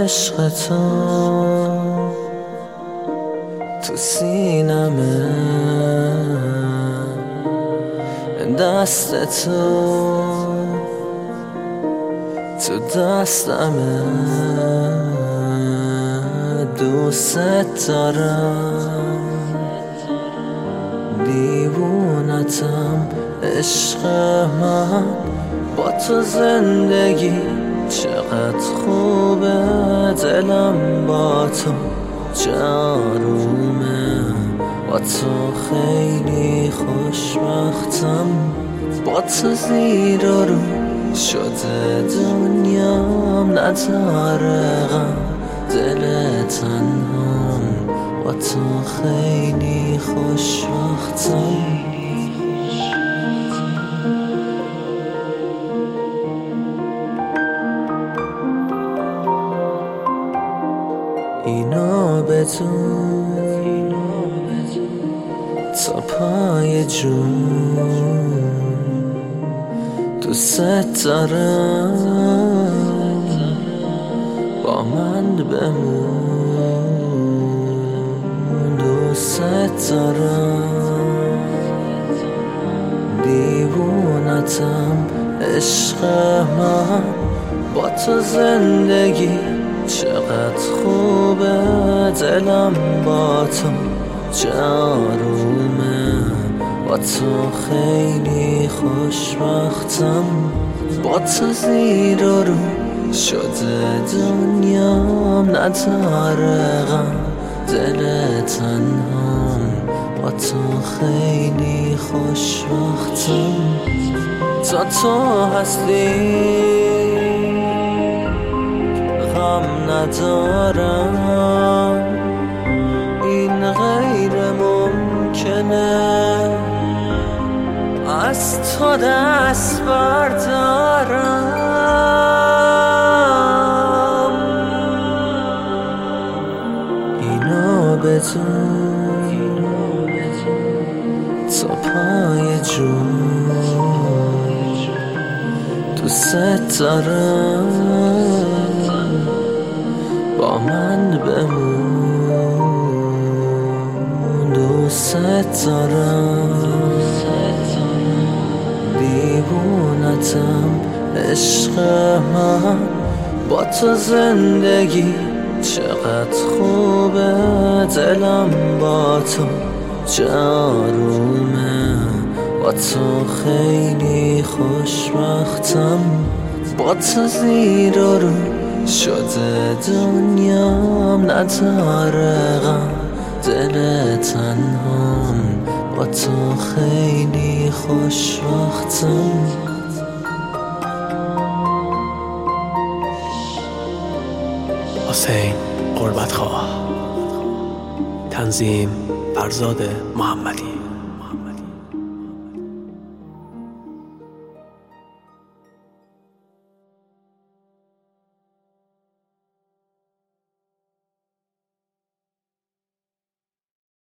عشق تو سینمه، دست تو دستمه، دوست دارم، دیوونتم عشق من، با تو زندگی چقدر خوبه، دلم با تو جارومه، با تو خیلی خوشبختم، با تو زیر و رو شده دنیام، نداره غم دل تنهام، با تو خیلی خوشبختم. اینو بدون تا پای جون دوست دارم، با من بمون، دوست دارم، دیوونتم عشق من، با تو زندگی چقدر خوبه، دلم با تو جارومه، با تو خیلی خوشبختم، با تو زیر و رو شده دنیام، نداره غم دل تنهام، با تو خیلی خوشبختم. تا تو هستی غم ندارم، این غیر ممکنه، از تو دست بردارم، اینو بدون تا پای جون دوست دارم، با من بمون، دوست دارم، دیوونتم عشق من، با تو زندگی چقدر خوبه، دلم با تو جارومه، با تو خیلی خوشبختم، با تو زیر و رو شده دنیام، نداره غم دل تنهام، با تو خیلی خوشبختم. حسین قربت خواه، تنظیم فرزاد محمدی.